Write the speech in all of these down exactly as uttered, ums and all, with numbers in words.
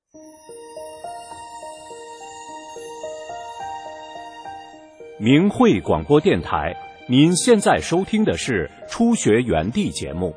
明慧广播电台，您现在收听的是初学园地节目。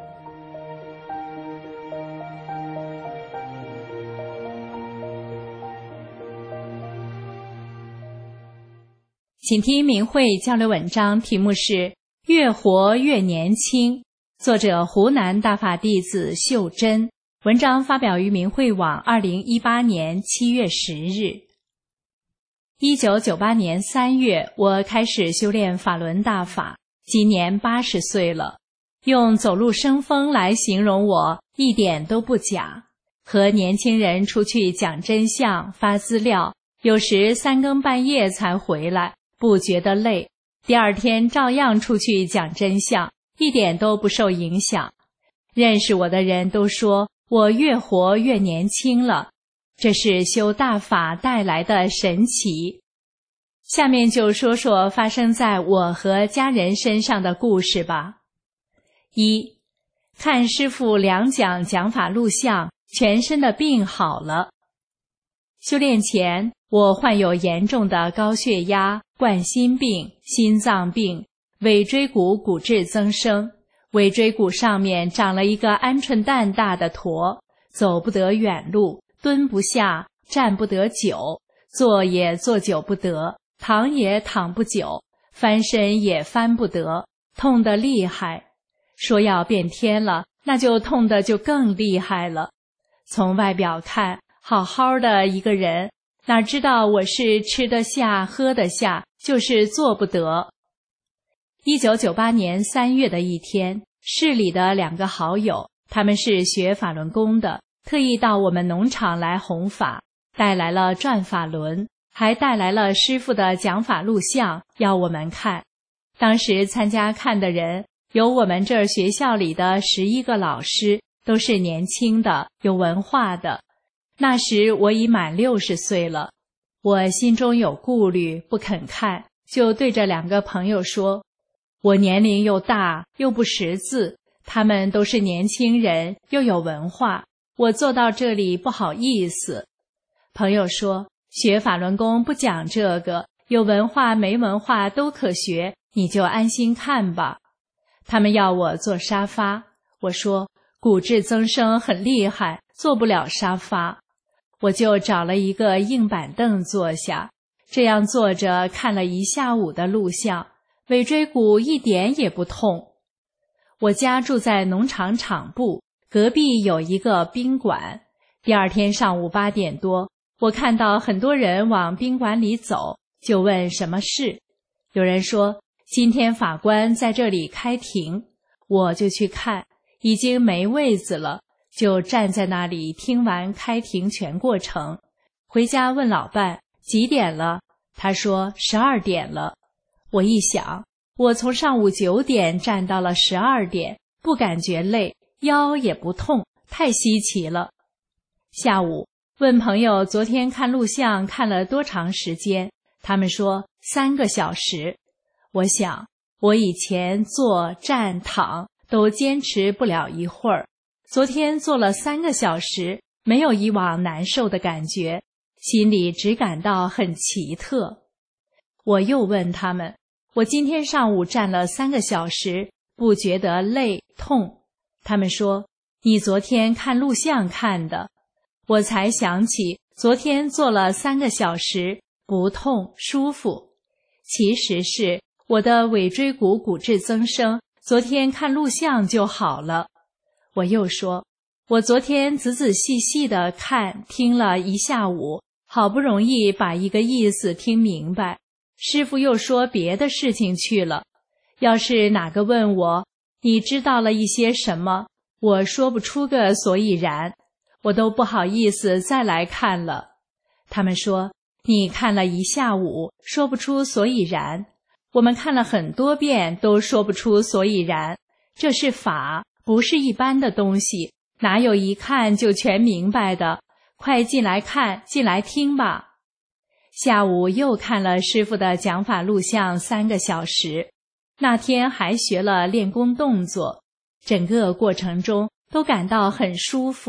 请听明慧交流文章，题目是越活越年轻，作者湖南大法弟子秀珍，文章发表于明慧网二零一八年七月十日。一九九八年三月，我开始修炼法轮大法，今年八十岁了。用走路生风来形容我，一点都不假。和年轻人出去讲真相、发资料，有时三更半夜才回来，不觉得累。第二天照样出去讲真相，一点都不受影响。认识我的人都说我越活越年轻了，这是修大法带来的神奇。下面就说说发生在我和家人身上的故事吧。一，看师父两讲讲法录像，全身的病好了。修炼前，我患有严重的高血压、冠心病、心脏病、尾椎骨骨质增生，尾椎骨上面长了一个鹌鹑蛋大的坨，走不得远路，蹲不下，站不得久，坐也坐久不得，躺也躺不久，翻身也翻不得，痛得厉害。说要变天了，那就痛得就更厉害了。从外表看，好好的一个人，哪知道我是吃得下喝得下，就是做不得。一九九八年三月的一天，市里的两个好友，他们是学法轮功的，特意到我们农场来弘法，带来了转法轮，还带来了师父的讲法录像要我们看。当时参加看的人有我们这儿学校里的十一个老师，都是年轻的，有文化的。那时我已满六十岁了，我心中有顾虑，不肯看，就对着两个朋友说，我年龄又大又不识字，他们都是年轻人又有文化，我坐到这里不好意思。朋友说，学法轮功不讲这个，有文化没文化都可学，你就安心看吧。他们要我坐沙发，我说骨质增生很厉害，坐不了沙发。我就找了一个硬板凳坐下，这样坐着看了一下午的录像，尾椎骨一点也不痛。我家住在农场场部，隔壁有一个宾馆。第二天上午八点多，我看到很多人往宾馆里走，就问什么事。有人说今天法官在这里开庭，我就去看，已经没位子了，就站在那里听完开庭全过程。回家问老伴几点了，他说十二点了。我一想，我从上午九点站到了十二点，不感觉累，腰也不痛，太稀奇了。下午问朋友昨天看录像看了多长时间，他们说三个小时。我想我以前坐站躺都坚持不了一会儿，昨天做了三个小时，没有以往难受的感觉，心里只感到很奇特。我又问他们，我今天上午站了三个小时，不觉得累痛。他们说，你昨天看录像看的。我才想起昨天做了三个小时，不痛舒服。其实是我的尾椎骨骨质增生，昨天看录像就好了。我又说，我昨天仔仔细细地看听了一下午，好不容易把一个意思听明白，师父又说别的事情去了。要是哪个问我，你知道了一些什么，我说不出个所以然，我都不好意思再来看了。他们说，你看了一下午，说不出所以然。我们看了很多遍都说不出所以然，这是法，不是一般的东西，哪有一看就全明白的，快进来看，进来听吧。下午又看了师父的讲法录像三个小时，那天还学了练功动作，整个过程中都感到很舒服，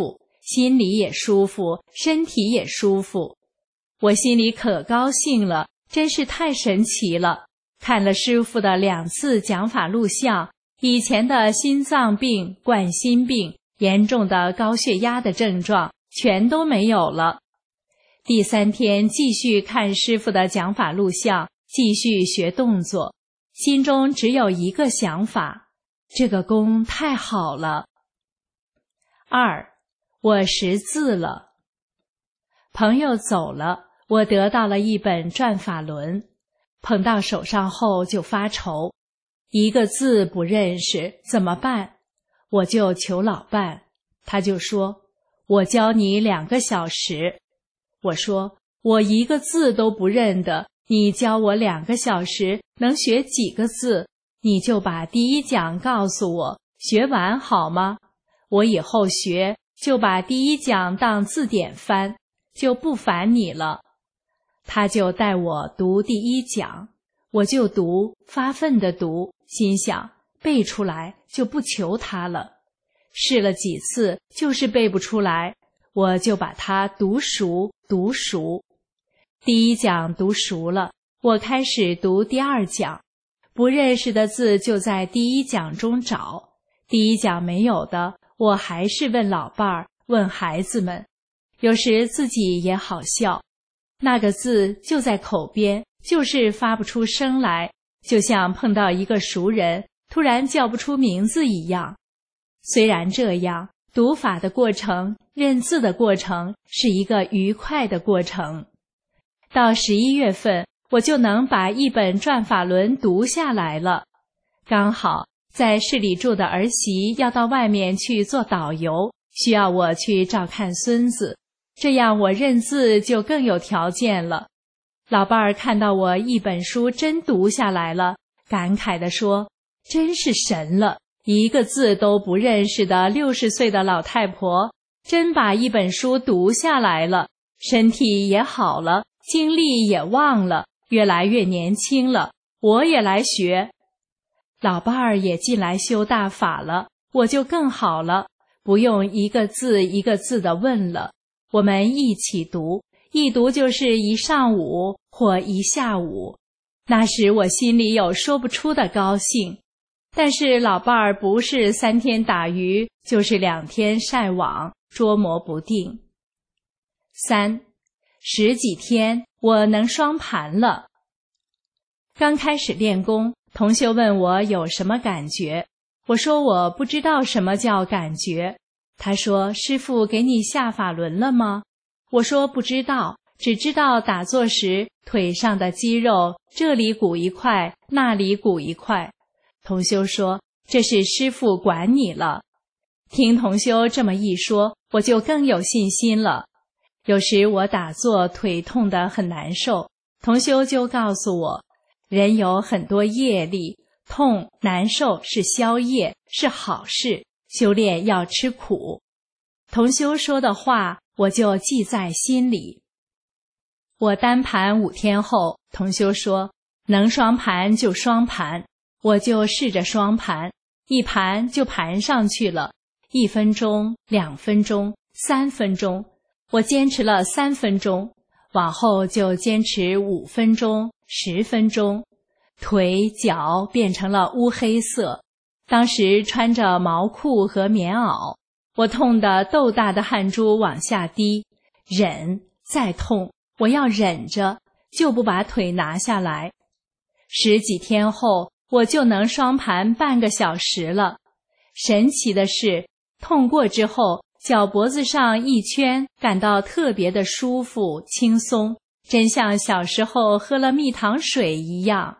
心里也舒服，身体也舒服。我心里可高兴了，真是太神奇了。看了师父的两次讲法录像，以前的心脏病、冠心病、严重的高血压的症状全都没有了。第三天继续看师父的讲法录像，继续学动作，心中只有一个想法：这个功太好了。二，我识字了。朋友走了，我得到了一本转法轮，捧到手上后就发愁，一个字不认识怎么办？我就求老伴，他就说：我教你两个小时。我说：我一个字都不认得，你教我两个小时能学几个字？你就把第一讲告诉我，学完好吗？我以后学就把第一讲当字典翻，就不烦你了。他就带我读第一讲，我就读，发奋地读，心想背出来就不求他了。试了几次就是背不出来，我就把它读熟读熟。第一讲读熟了，我开始读第二讲，不认识的字就在第一讲中找，第一讲没有的，我还是问老伴儿，问孩子们，有时自己也好笑。那个字就在口边，就是发不出声来，就像碰到一个熟人，突然叫不出名字一样。虽然这样，读法的过程、认字的过程是一个愉快的过程。到十一月份，我就能把一本转法轮读下来了。刚好在市里住的儿媳要到外面去做导游，需要我去照看孙子，这样我认字就更有条件了。老伴儿看到我一本书真读下来了，感慨地说：真是神了，一个字都不认识的六十岁的老太婆，真把一本书读下来了，身体也好了，精力也旺了，越来越年轻了，我也来学。老伴儿也进来修大法了，我就更好了，不用一个字一个字地问了，我们一起读，一读就是一上午或一下午。那时我心里有说不出的高兴。但是老伴儿不是三天打鱼，就是两天晒网，捉摸不定。三，十几天我能双盘了。刚开始练功，同修问我有什么感觉，我说我不知道什么叫感觉。他说：师父给你下法轮了吗？我说不知道，只知道打坐时腿上的肌肉这里鼓一块，那里鼓一块。同修说：这是师父管你了。听同修这么一说，我就更有信心了。有时我打坐腿痛得很难受，同修就告诉我，人有很多业力，痛难受是消业，是好事，修炼要吃苦。同修说的话我就记在心里。我单盘五天后，同修说能双盘就双盘，我就试着双盘，一盘就盘上去了，一分钟、两分钟、三分钟，我坚持了三分钟，往后就坚持五分钟、十分钟，腿脚变成了乌黑色。当时穿着毛裤和棉袄，我痛得豆大的汗珠往下滴，忍，再痛，我要忍着，就不把腿拿下来。十几天后，我就能双盘半个小时了。神奇的是，痛过之后，脚脖子上一圈感到特别的舒服轻松，真像小时候喝了蜜糖水一样。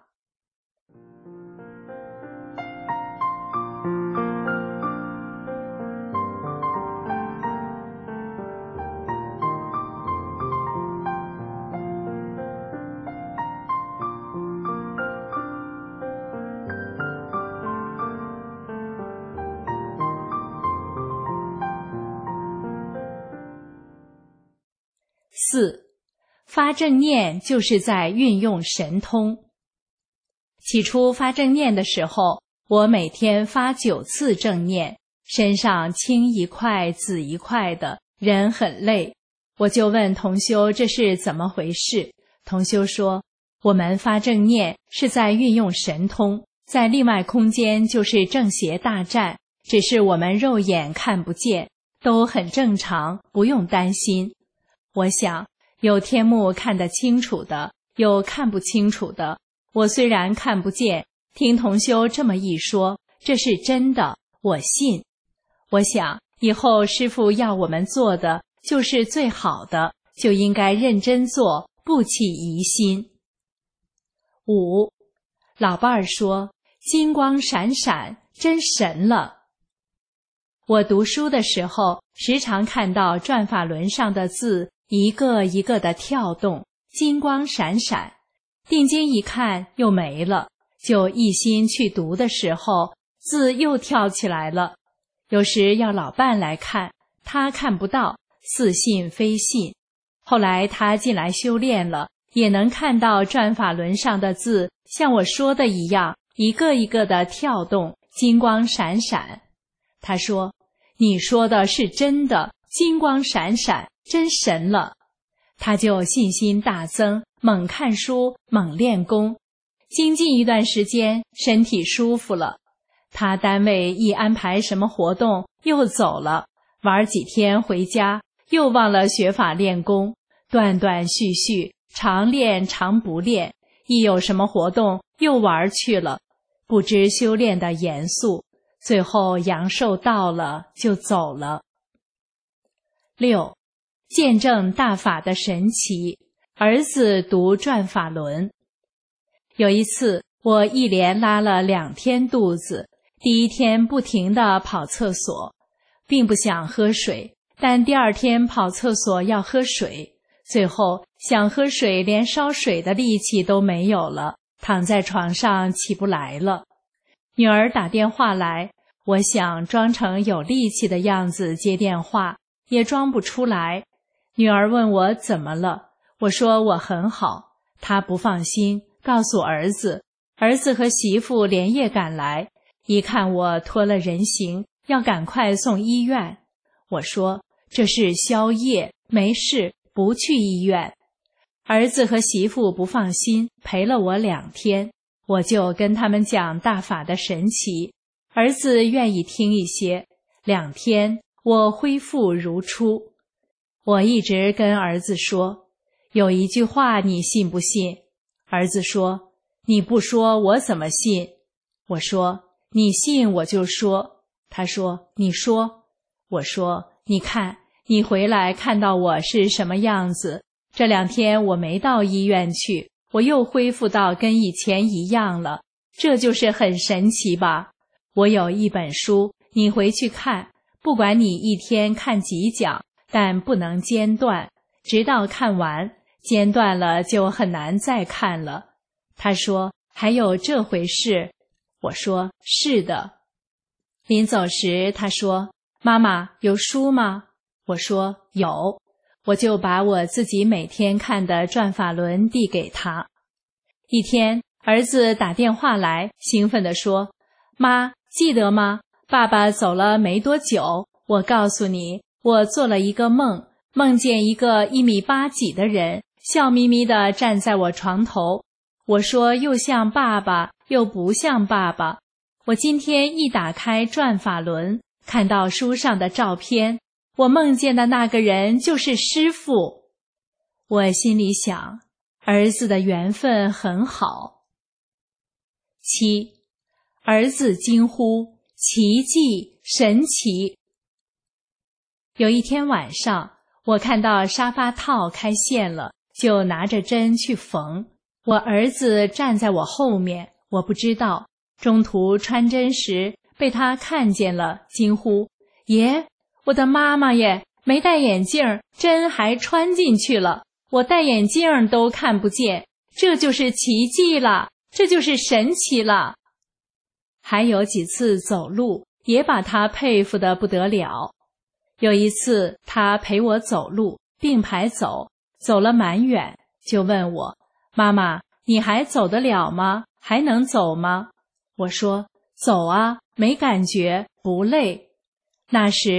四，发正念就是在运用神通。起初发正念的时候，我每天发九次正念，身上青一块紫一块的， 人很累。我就问同修这是怎么回事，同修说，我们发正念是在运用神通，在另外空间就是正邪大战，只是我们肉眼看不见，都很正常，不用担心。我想，有天目看得清楚的，有看不清楚的。我虽然看不见，听同修这么一说，这是真的，我信。我想，以后师父要我们做的就是最好的，就应该认真做，不起疑心。五，老伴儿说，金光闪闪，真神了。我读书的时候，时常看到转法轮上的字一个一个的跳动，金光闪闪。定睛一看又没了，就一心去读的时候，字又跳起来了。有时要老伴来看，他看不到，似信非信。后来他进来修炼了，也能看到转法轮上的字像我说的一样，一个一个的跳动，金光闪闪。他说，你说的是真的，金光闪闪，真神了。他就信心大增，猛看书，猛练功。精进一段时间，身体舒服了。他单位一安排什么活动，又走了，玩几天回家，又忘了学法练功，断断续续，常练常不练，一有什么活动又玩去了，不知修炼的严肃，最后阳寿到了就走了。六，见证大法的神奇，儿子读转法轮。有一次，我一连拉了两天肚子，第一天不停地跑厕所，并不想喝水，但第二天跑厕所要喝水，最后想喝水连烧水的力气都没有了，躺在床上起不来了。女儿打电话来，我想装成有力气的样子接电话，也装不出来。女儿问我怎么了，我说我很好。她不放心，告诉儿子，儿子和媳妇连夜赶来，一看我脱了人形，要赶快送医院。我说这是宵夜，没事，不去医院。儿子和媳妇不放心，陪了我两天，我就跟他们讲大法的神奇，儿子愿意听一些。两天我恢复如初。我一直跟儿子说，有一句话你信不信？儿子说，你不说我怎么信？我说，你信我就说。他说，你说。我说，你看，你回来看到我是什么样子，这两天我没到医院去，我又恢复到跟以前一样了，这就是很神奇吧？我有一本书，你回去看，不管你一天看几讲，但不能间断，直到看完，间断了就很难再看了。他说，还有这回事？我说，是的。临走时他说，妈妈，有书吗？我说，有。我就把我自己每天看的转法轮递给他。一天，儿子打电话来，兴奋地说，妈，记得吗？爸爸走了没多久，我告诉你，我做了一个梦，梦见一个一米八几的人，笑眯眯地站在我床头。我说又像爸爸，又不像爸爸。我今天一打开转法轮，看到书上的照片，我梦见的那个人就是师父。我心里想，儿子的缘分很好。七，儿子惊呼，奇迹，神奇。有一天晚上，我看到沙发套开线了，就拿着针去缝。我儿子站在我后面，我不知道，中途穿针时被他看见了，惊呼，耶，我的妈妈耶，没戴眼镜，针还穿进去了，我戴眼镜都看不见，这就是奇迹了，这就是神奇了。还有几次走路，也把他佩服得不得了。有一次他陪我走路，并排走，走了蛮远，就问我，妈妈，你还走得了吗？还能走吗？我说，走啊，没感觉，不累。那时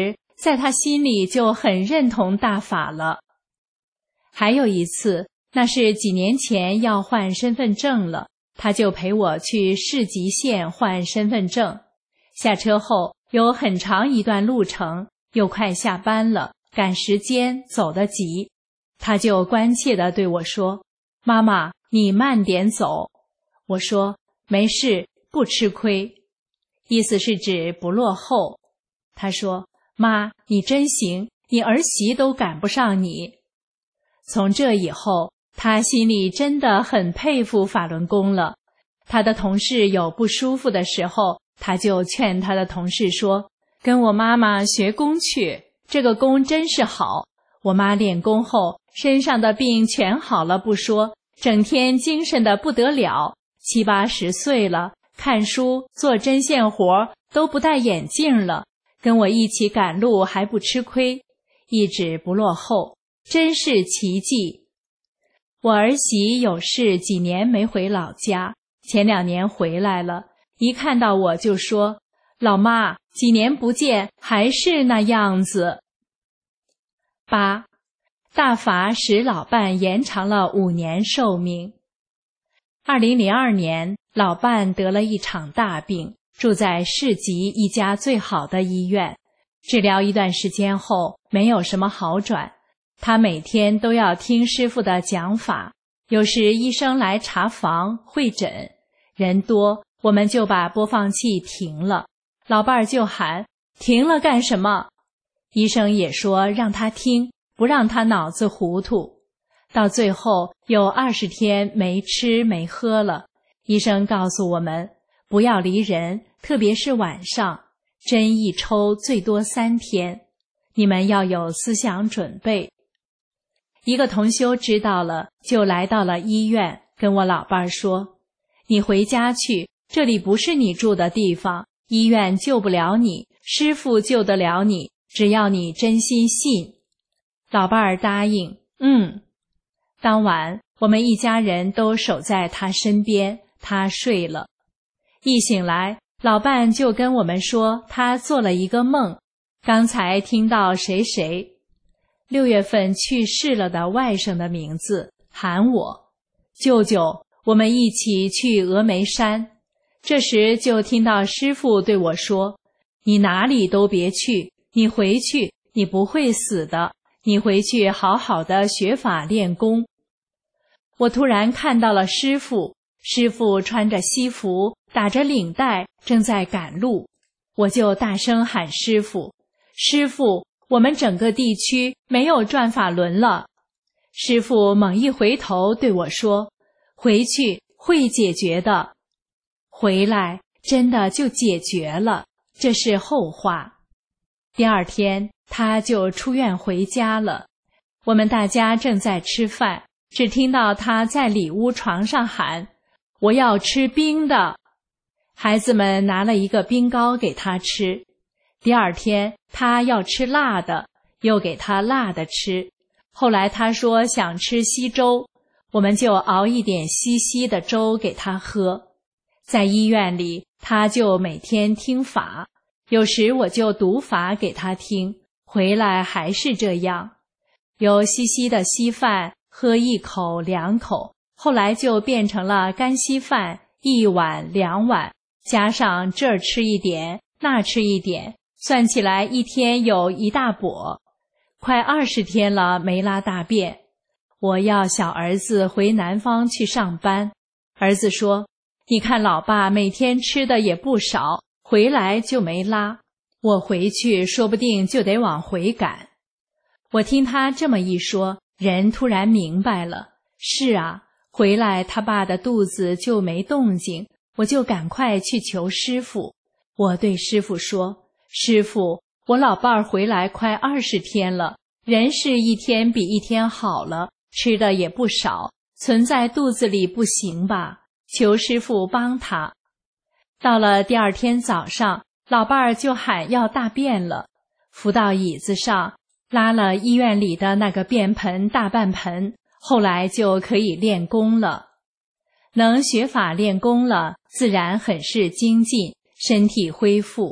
在他心里就很认同大法了。还有一次，那是几年前要换身份证了，他就陪我去市级县换身份证。下车后有很长一段路程，又快下班了，赶时间，走得急，他就关切地对我说：“妈妈，你慢点走。”我说：“没事，不吃亏。”意思是指不落后。他说：“妈，你真行，你儿媳都赶不上你。”从这以后，他心里真的很佩服法轮功了。他的同事有不舒服的时候，他就劝他的同事说：“跟我妈妈学功去，这个功真是好。我妈练功后，身上的病全好了不说，整天精神的不得了，七八十岁了，看书做针线活都不戴眼镜了，跟我一起赶路还不吃亏，一直不落后，真是奇迹。”我儿媳有事几年没回老家，前两年回来了，一看到我就说：“老妈，几年不见，还是那样子。”八，大法使老伴延长了五年寿命。二零零二年，老伴得了一场大病，住在市级一家最好的医院，治疗一段时间后，没有什么好转。他每天都要听师父的讲法，有时医生来查房会诊，人多，我们就把播放器停了，老伴儿就喊：“停了干什么？”医生也说让他听，不让他脑子糊涂。到最后有二十天没吃没喝了，医生告诉我们不要离人，特别是晚上，针一抽最多三天，你们要有思想准备。一个同修知道了，就来到了医院，跟我老伴儿说：“你回家去，这里不是你住的地方，医院救不了你，师父救得了你，只要你真心信。”老伴儿答应，嗯。当晚，我们一家人都守在他身边，他睡了。一醒来，老伴就跟我们说，他做了一个梦，刚才听到谁谁六月份去世了的外甥的名字，喊我舅舅，我们一起去峨眉山。这时就听到师父对我说：“你哪里都别去，你回去，你不会死的，你回去好好的学法练功。”我突然看到了师父，师父穿着西服，打着领带，正在赶路，我就大声喊师父：“师父，我们整个地区没有转法轮了。”师父猛一回头对我说：“回去会解决的。”回来真的就解决了，这是后话。第二天他就出院回家了，我们大家正在吃饭，只听到他在里屋床上喊：“我要吃冰的。”孩子们拿了一个冰糕给他吃。第二天他要吃辣的，又给他辣的吃。后来他说想吃稀粥，我们就熬一点稀稀的粥给他喝。在医院里，他就每天听法，有时我就读法给他听，回来还是这样。有稀稀的稀饭，喝一口两口，后来就变成了干稀饭，一碗两碗，加上这儿吃一点，那吃一点，算起来一天有一大钵。快二十天了没拉大便。我要小儿子回南方去上班，儿子说：“你看老爸每天吃的也不少，回来就没拉，我回去说不定就得往回赶。”我听他这么一说，人突然明白了，是啊，回来他爸的肚子就没动静，我就赶快去求师父。我对师父说：“师父，我老伴儿回来快二十天了，人是一天比一天好了，吃的也不少，存在肚子里不行吧？求师父帮他。”到了第二天早上，老伴儿就喊要大便了，扶到椅子上，拉了医院里的那个便盆大半盆，后来就可以练功了。能学法练功了，自然很是精进，身体恢复，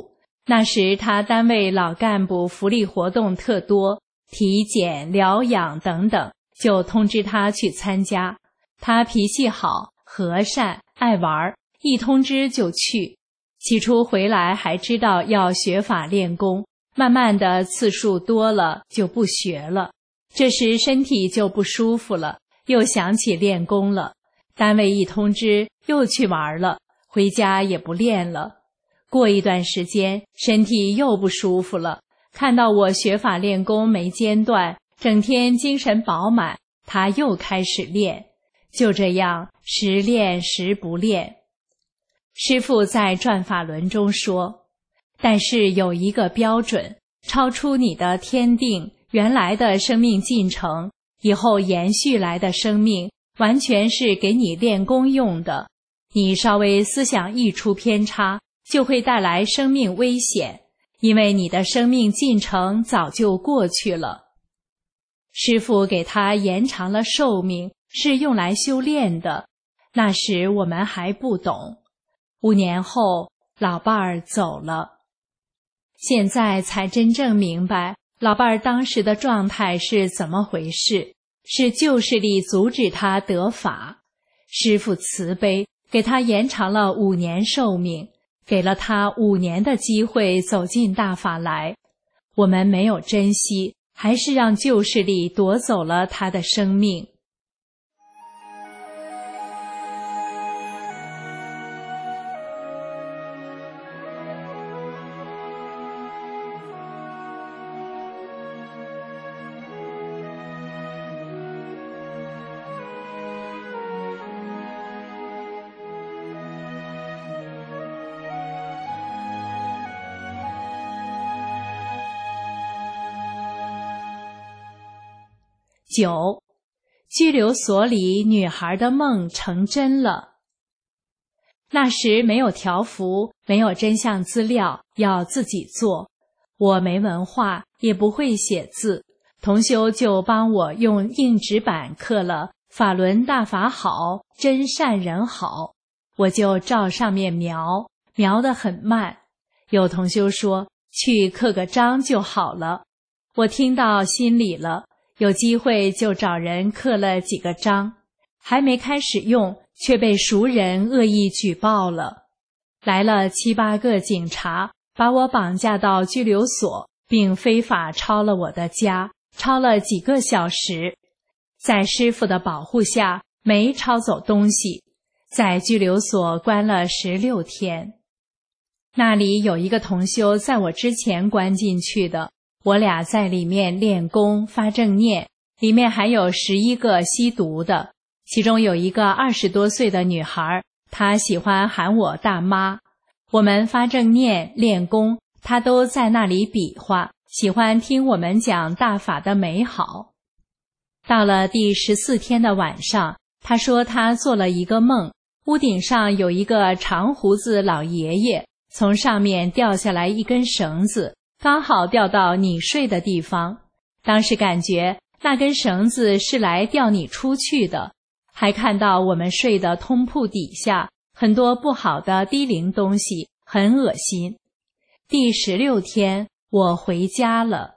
那时他单位老干部福利活动特多，体检、疗养等等，就通知他去参加。他脾气好，和善，爱玩，一通知就去。起初回来还知道要学法练功，慢慢的次数多了就不学了。这时身体就不舒服了，又想起练功了。单位一通知又去玩了，回家也不练了。过一段时间身体又不舒服了，看到我学法练功没间断，整天精神饱满，他又开始练。就这样时练时不练。师父在转法轮中说，但是有一个标准，超出你的天定原来的生命进程，以后延续来的生命完全是给你练功用的，你稍微思想一出偏差，就会带来生命危险，因为你的生命进程早就过去了。师父给他延长了寿命，是用来修炼的，那时我们还不懂。五年后，老伴儿走了。现在才真正明白老伴儿当时的状态是怎么回事，是旧势力阻止他得法。师父慈悲，给他延长了五年寿命，给了他五年的机会走进大法来。我们没有珍惜，还是让旧势力夺走了他的生命。九，拘留所里女孩的梦成真了。那时没有条幅，没有真相资料，要自己做。我没文化，也不会写字，同修就帮我用硬纸板刻了法轮大法好，真善人好。我就照上面描，描得很慢。有同修说去刻个章就好了，我听到心里了，有机会就找人刻了几个章，还没开始用，却被熟人恶意举报了。来了七八个警察，把我绑架到拘留所，并非法抄了我的家，抄了几个小时。在师父的保护下，没抄走东西，在拘留所关了十六天。那里有一个同修在我之前关进去的，我俩在里面练功发正念，里面还有十一个吸毒的，其中有一个二十多岁的女孩，她喜欢喊我大妈。我们发正念练功，她都在那里比划，喜欢听我们讲大法的美好。到了第十四天的晚上，她说她做了一个梦，屋顶上有一个长胡子老爷爷，从上面掉下来一根绳子，刚好掉到你睡的地方。当时感觉那根绳子是来吊你出去的，还看到我们睡的通铺底下很多不好的低龄东西，很恶心。第十六天我回家了。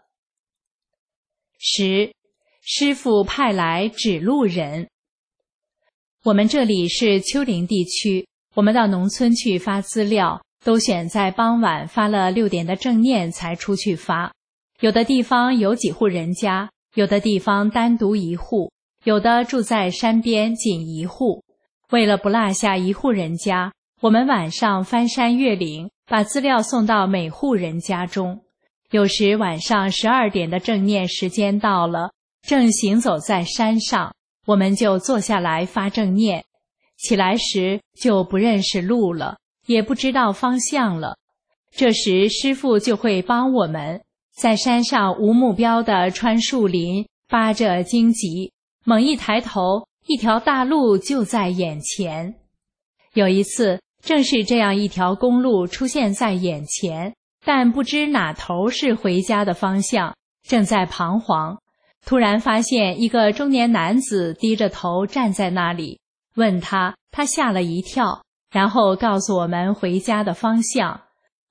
十，师父派来指路人。我们这里是丘陵地区，我们到农村去发资料，都选在傍晚发了六点的正念才出去发。有的地方有几户人家，有的地方单独一户，有的住在山边仅一户。为了不落下一户人家，我们晚上翻山越岭，把资料送到每户人家中。有时晚上十二点的正念时间到了，正行走在山上，我们就坐下来发正念。起来时就不认识路了，也不知道方向了。这时师父就会帮我们，在山上无目标地穿树林，扒着荆棘，猛一抬头，一条大路就在眼前。有一次正是这样一条公路出现在眼前，但不知哪头是回家的方向，正在彷徨。突然发现一个中年男子低着头站在那里，问他，他吓了一跳，然后告诉我们回家的方向。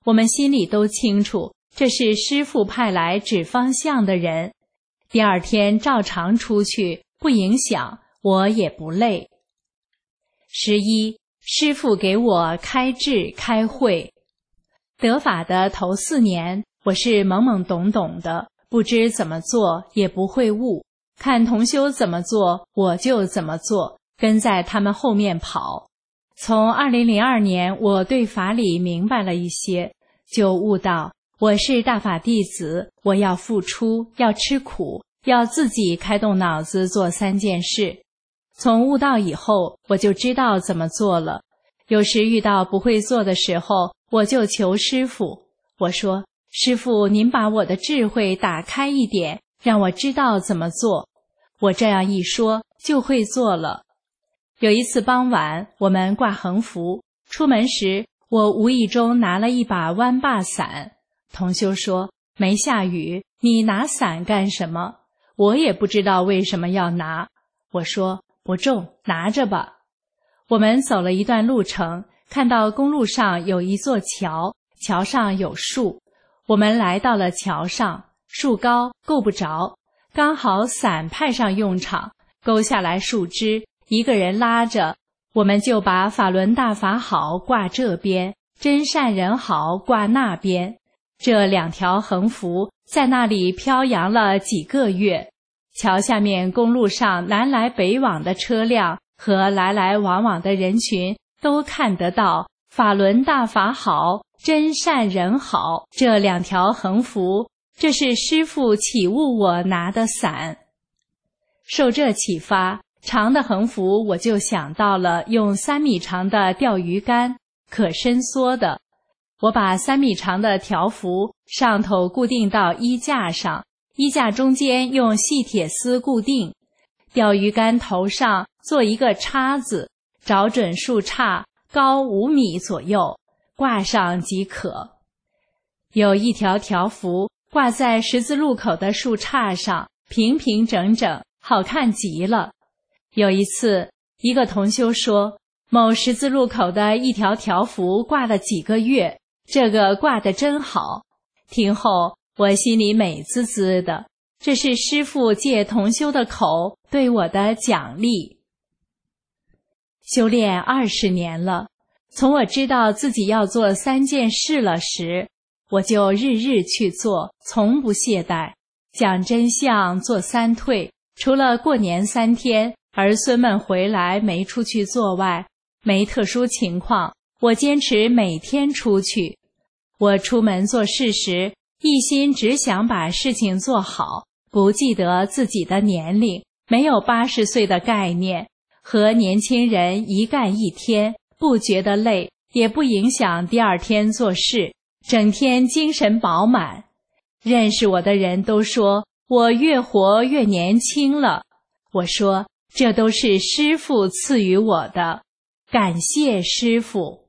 我们心里都清楚，这是师父派来指方向的人。第二天照常出去，不影响，我也不累。十一，师父给我开智开慧。得法的头四年，我是懵懵懂懂的，不知怎么做，也不会悟，看同修怎么做，我就怎么做，跟在他们后面跑。从二零零二年，我对法理明白了一些，就悟到我是大法弟子，我要付出，要吃苦，要自己开动脑子做三件事。从悟道以后，我就知道怎么做了。有时遇到不会做的时候，我就求师父，我说，师父，您把我的智慧打开一点，让我知道怎么做。我这样一说，就会做了。有一次傍晚，我们挂横幅，出门时，我无意中拿了一把弯把伞。同修说，没下雨，你拿伞干什么？我也不知道为什么要拿。我说，不重，拿着吧。我们走了一段路程，看到公路上有一座桥，桥上有树。我们来到了桥上，树高够不着，刚好伞派上用场，勾下来树枝，一个人拉着，我们就把法轮大法好挂这边，真善人好挂那边。这两条横幅在那里飘扬了几个月。桥下面公路上南来北往的车辆和来来往往的人群都看得到法轮大法好，真善人好这两条横幅，这是师父启悟我拿的伞。受这启发，长的横幅我就想到了用三米长的钓鱼竿，可伸缩的。我把三米长的条幅上头固定到衣架上，衣架中间用细铁丝固定，钓鱼竿头上做一个叉子，找准树杈，高五米左右，挂上即可。有一条条幅挂在十字路口的树杈上，平平整整，好看极了。有一次，一个同修说，某十字路口的一条条幅挂了几个月，这个挂得真好。听后，我心里美滋滋的，这是师父借同修的口对我的奖励。修炼二十年了，从我知道自己要做三件事了时，我就日日去做，从不懈怠。讲真相，做三退，除了过年三天，儿孙们回来没出去做外，没特殊情况，我坚持每天出去。我出门做事时，一心只想把事情做好，不记得自己的年龄，没有八十岁的概念，和年轻人一干一天，不觉得累，也不影响第二天做事，整天精神饱满。认识我的人都说我越活越年轻了。我说，这都是师父赐予我的，感谢师父。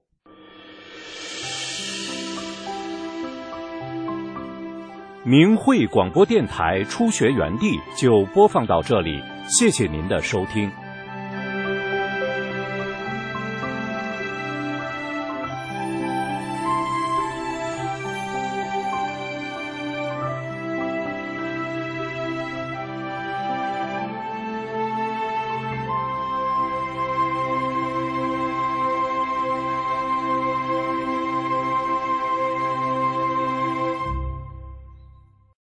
明慧广播电台初学园地就播放到这里，谢谢您的收听。